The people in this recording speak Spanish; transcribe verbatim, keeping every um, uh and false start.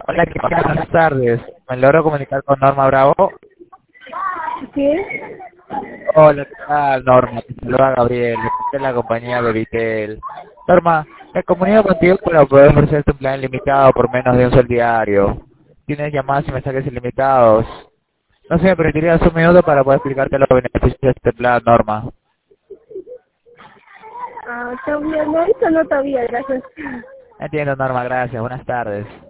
Hola, ¿qué tal? Buenas tardes. ¿Me logro comunicar con Norma Bravo? ¿Sí? Hola, ¿qué tal, Norma? Te saluda Gabriel, de la compañía de Vitel. Norma, me comunico contigo para poder ofrecerte un plan ilimitado por menos de un sol diario. Tienes llamadas y mensajes ilimitados. No sé, me permitirías un minuto para poder explicarte los beneficios de este plan, Norma. Ah, todavía no, eso no todavía, gracias. Entiendo, Norma, gracias. Buenas tardes.